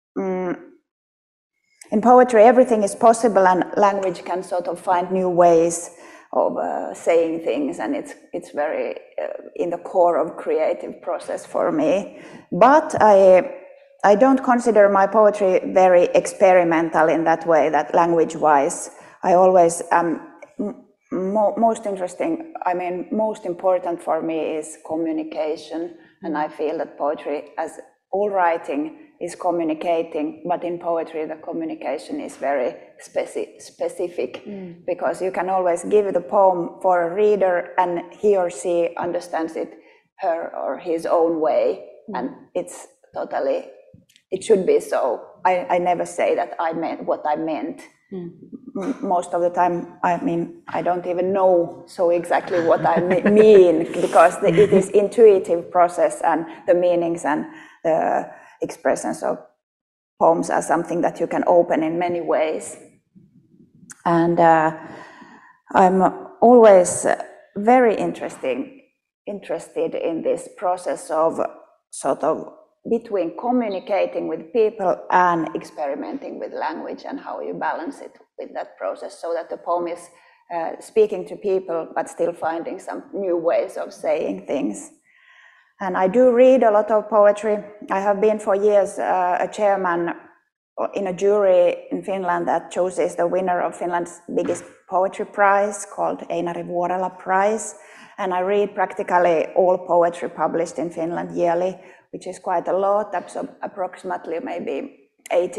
Speaker 2: In poetry, everything is possible, and language can sort of find new ways of saying things, and it's very in the core of creative process for me. But I don't consider my poetry very experimental in that way, that language-wise. I always am most important for me is communication, and I feel that poetry, as all writing, is communicating, but in poetry the communication is very specific, because you can always give the poem for a reader and he or she understands it her or his own way, and it's totally, it should be so. I never say that I meant what I meant. Most of the time, I don't even know so exactly what I mean, because it is intuitive process, and the meanings and the expressions of poems are something that you can open in many ways. And I'm always very interested in this process of sort of between communicating with people and experimenting with language, and how you balance it with that process, so that the poem is speaking to people but still finding some new ways of saying things. And I do read a lot of poetry. I have been for years a chairman in a jury in Finland that chooses the winner of Finland's biggest poetry prize, called Einari Vuorela Prize. And I read practically all poetry published in Finland yearly, which is quite a lot, approximately maybe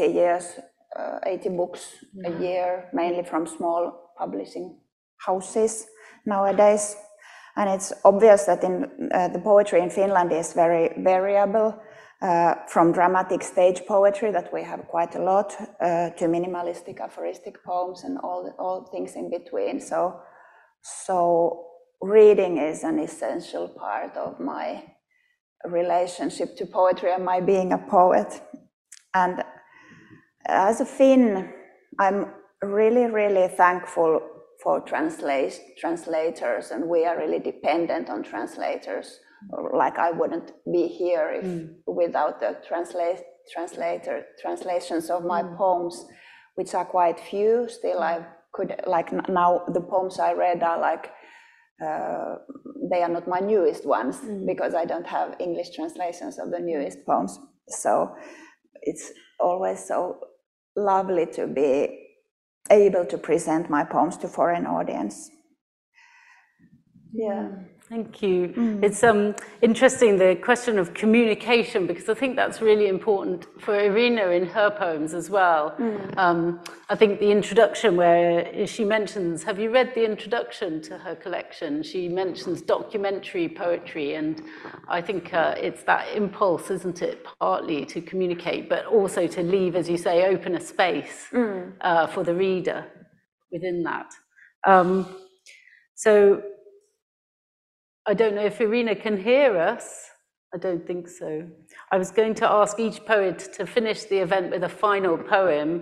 Speaker 2: 80 books a year, mainly from small publishing houses nowadays. And it's obvious that the poetry in Finland is very variable, from dramatic stage poetry that we have quite a lot, to minimalistic aphoristic poems and all things in between. So reading is an essential part of my relationship to poetry and my being a poet. And as a Finn, I'm really, really thankful for translators, and we are really dependent on translators. Like I wouldn't be here without the translations of my poems, which are quite few. Still, I could, like now, the poems I read are like, they are not my newest ones, because I don't have English translations of the newest poems. So it's always so lovely to be able to present my poems to foreign audience. Yeah.
Speaker 1: Thank you. It's interesting, the question of communication, because I think that's really important for Irina in her poems as well. I think the introduction, where she mentions, have you read the introduction to her collection? She mentions documentary poetry, and I think it's that impulse, isn't it, partly to communicate, but also to leave, as you say, open a space for the reader within that. So I don't know if Irina can hear us. I don't think so. I was going to ask each poet to finish the event with a final poem.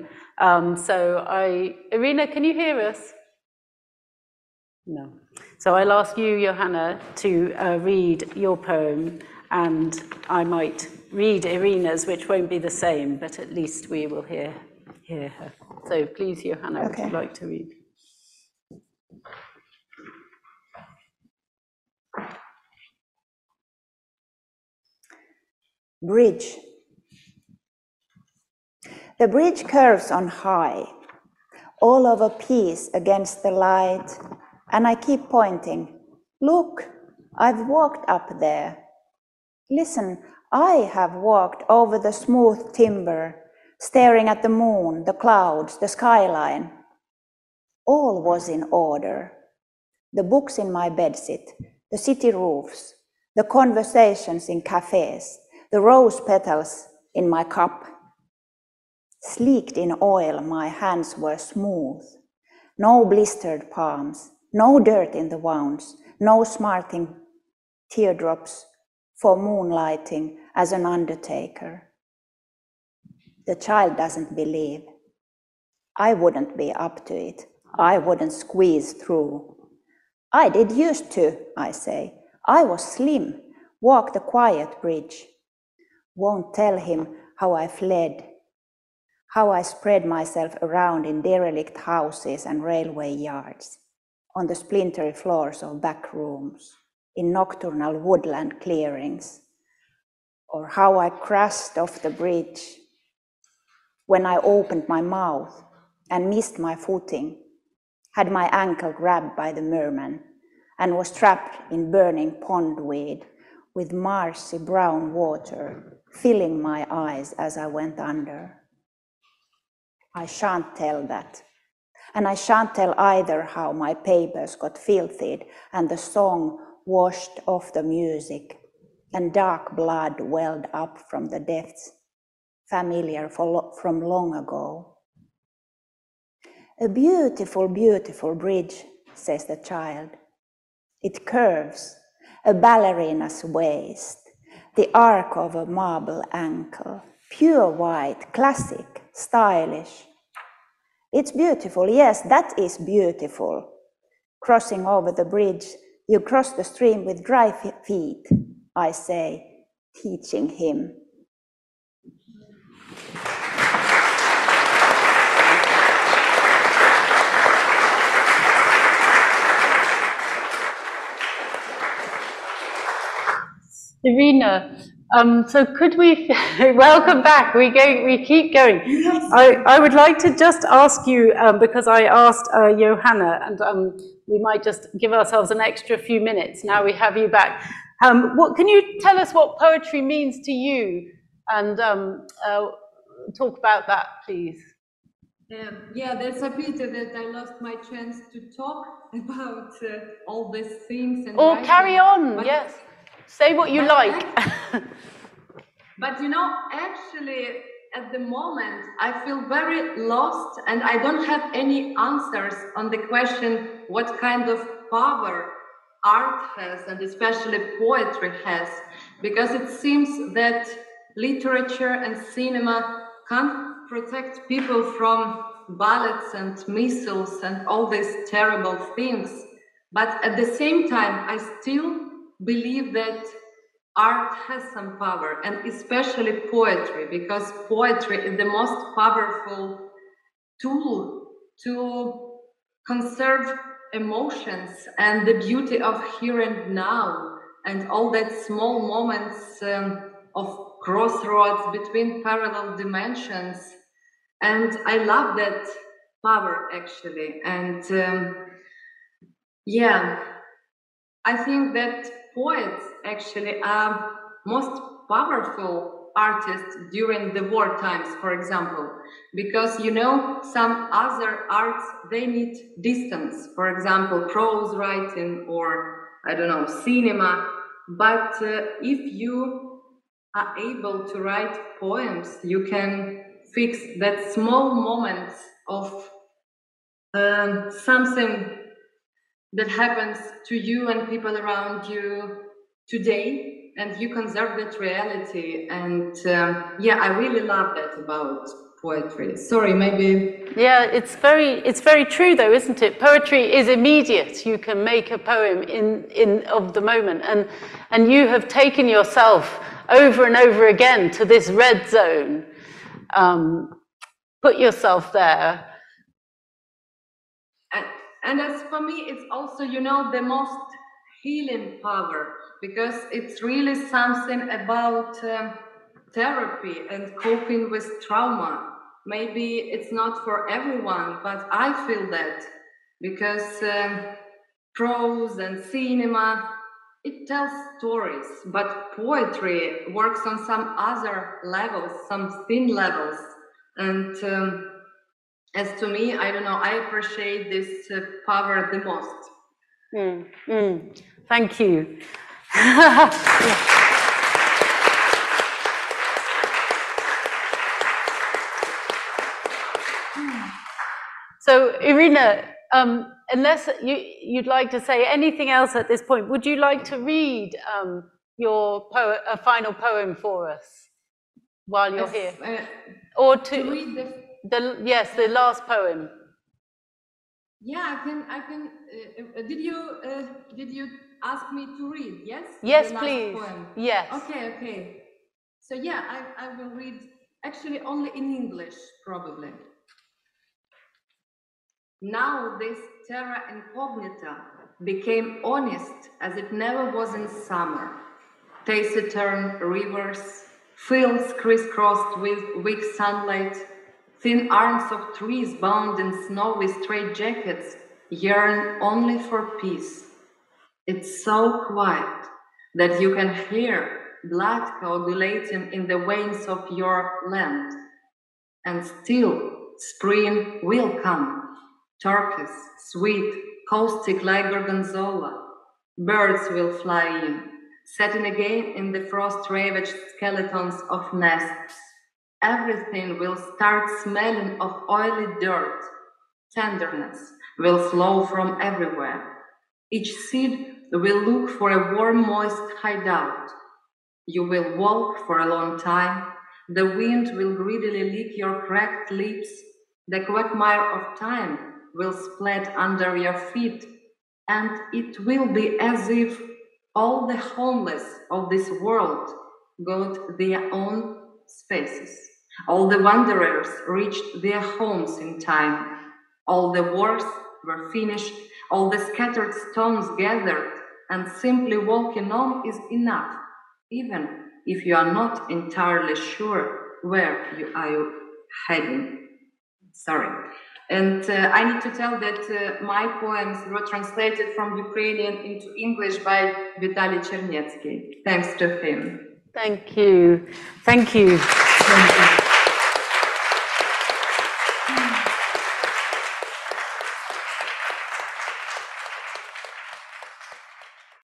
Speaker 1: Irina, can you hear us? No. So I'll ask you, Johanna, to read your poem, and I might read Irina's, which won't be the same, but at least we will hear her. So please, Johanna, okay. Would you like to read?
Speaker 2: Bridge. The bridge curves on high, all of a piece against the light, and I keep pointing. Look, I've walked up there. Listen, I have walked over the smooth timber, staring at the moon, the clouds, the skyline. All was in order. The books in my bedsit, the city roofs, the conversations in cafes, the rose petals in my cup. Sleeked in oil, my hands were smooth. No blistered palms, no dirt in the wounds, no smarting teardrops for moonlighting as an undertaker. The child doesn't believe. I wouldn't be up to it. I wouldn't squeeze through. I did used to, I say. I was slim, walked a quiet bridge. Won't tell him how I fled, how I spread myself around in derelict houses and railway yards, on the splintery floors of back rooms, in nocturnal woodland clearings, or how I crashed off the bridge when I opened my mouth and missed my footing, had my ankle grabbed by the merman, and was trapped in burning pondweed with marshy brown water filling my eyes as I went under. I shan't tell that. And I shan't tell either how my papers got filthied and the song washed off the music and dark blood welled up from the depths, familiar from long ago. A beautiful, beautiful bridge, says the child. It curves, a ballerina's waist, the arc of a marble ankle, pure white, classic, stylish. It's beautiful, yes, that is beautiful. Crossing over the bridge, you cross the stream with dry feet, I say, teaching him.
Speaker 1: Irina, so could we, welcome back, we keep going. I would like to just ask you, because I asked Johanna, and we might just give ourselves an extra few minutes now we have you back. Can you tell us what poetry means to you, and talk about that, please?
Speaker 3: Yeah, that's a pity that I lost my chance to talk about all these things. And
Speaker 1: or
Speaker 3: writing.
Speaker 1: Carry on, yes. Say what you like.
Speaker 3: But you know, actually, at the moment, I feel very lost and I don't have any answers on the question what kind of power art has, and especially poetry has, because it seems that literature and cinema can't protect people from bullets and missiles and all these terrible things. But at the same time, I still believe that art has some power, and especially poetry, because poetry is the most powerful tool to conserve emotions and the beauty of here and now, and all that small moments of crossroads between parallel dimensions. And I love that power, actually. And yeah, I think that poets actually are most powerful artists during the war times, for example, because you know, some other arts, they need distance, for example, prose writing or, I don't know, cinema. But if you are able to write poems, you can fix that small moments of something that happens to you and people around you today, and you conserve that reality. And yeah, I really love that about poetry. Sorry, maybe.
Speaker 1: Yeah, it's very true though, isn't it? Poetry is immediate. You can make a poem in of the moment, and you have taken yourself over and over again to this red zone. Put yourself there.
Speaker 3: And as for me, it's also, you know, the most healing power, because it's really something about therapy and coping with trauma. Maybe it's not for everyone, but I feel that, because prose and cinema, it tells stories, but poetry works on some other levels, some thin levels. And as to me, I don't know, I appreciate this power the most.
Speaker 1: Thank you. So, Irina, unless you'd like to say anything else at this point, would you like to read a final poem for us while you're here? Or to
Speaker 3: read
Speaker 1: yes, the last poem.
Speaker 3: Yeah, I can. Did you ask me to read? Yes.
Speaker 1: Yes, please.
Speaker 3: Poem.
Speaker 1: Yes.
Speaker 3: Okay. So yeah, I will read actually only in English, probably. Now this terra incognita became honest as it never was in summer. Taciturn rivers, fields crisscrossed with weak sunlight, thin arms of trees bound in snowy straitjackets yearn only for peace. It's so quiet that you can hear blood coagulating in the veins of your land. And still, spring will come. Turquoise, sweet, caustic like gorgonzola. Birds will fly in, setting again in the frost-ravaged skeletons of nests. Everything will start smelling of oily dirt. Tenderness will flow from everywhere. Each seed will look for a warm, moist hideout. You will walk for a long time. The wind will greedily lick your cracked lips. The quagmire of time will splat under your feet, and it will be as if all the homeless of this world got their own spaces. All the wanderers reached their homes in time. All the wars were finished, all the scattered stones gathered, and simply walking on is enough, even if you are not entirely sure where you are heading. Sorry. And I need to tell that my poems were translated from Ukrainian into English by Vitaly Chernetsky. Thanks to him.
Speaker 1: Thank you. Thank you.